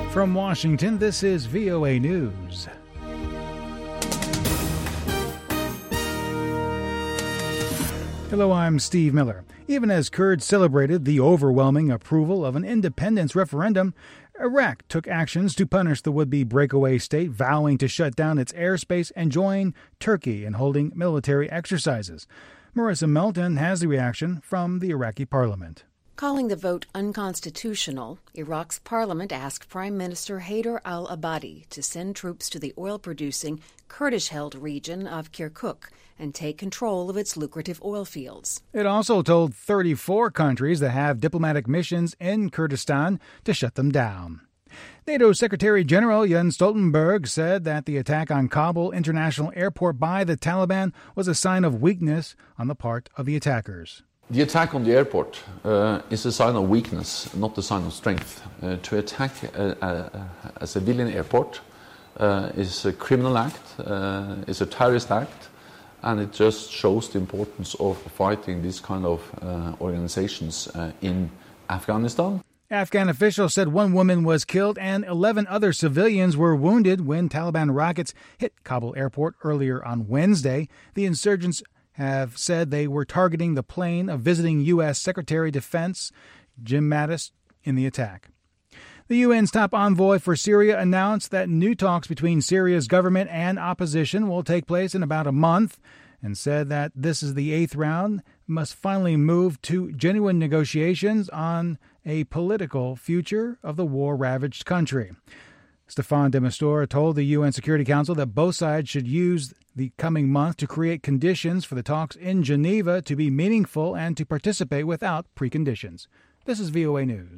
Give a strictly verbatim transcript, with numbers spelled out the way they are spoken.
From Washington, this is V O A News. Hello, I'm Steve Miller. Even as Kurds celebrated the overwhelming approval of an independence referendum, Iraq took actions to punish the would-be breakaway state, vowing to shut down its airspace and join Turkey in holding military exercises. Marissa Melton has the reaction from the Iraqi parliament. Calling the vote unconstitutional, Iraq's parliament asked Prime Minister Haider al-Abadi to send troops to the oil-producing, Kurdish-held region of Kirkuk and take control of its lucrative oil fields. It also told thirty-four countries that have diplomatic missions in Kurdistan to shut them down. NATO Secretary General Jens Stoltenberg said that the attack on Kabul International Airport by the Taliban was a sign of weakness on the part of the attackers. The attack on the airport uh, is a sign of weakness, not a sign of strength. Uh, to attack a, a, a civilian airport uh, is a criminal act, uh, is a terrorist act, and it just shows the importance of fighting these kind of uh, organizations uh, in Afghanistan. Afghan officials said one woman was killed and eleven other civilians were wounded when Taliban rockets hit Kabul airport earlier on Wednesday. The insurgents have said they were targeting the plane of visiting U S Secretary of Defense Jim Mattis in the attack. The U N's top envoy for Syria announced that new talks between Syria's government and opposition will take place in about a month and said that this is the eighth round, must finally move to genuine negotiations on a political future of the war-ravaged country. Staffan de Mistura told the U N Security Council that both sides should use the coming month to create conditions for the talks in Geneva to be meaningful and to participate without preconditions. This is V O A News.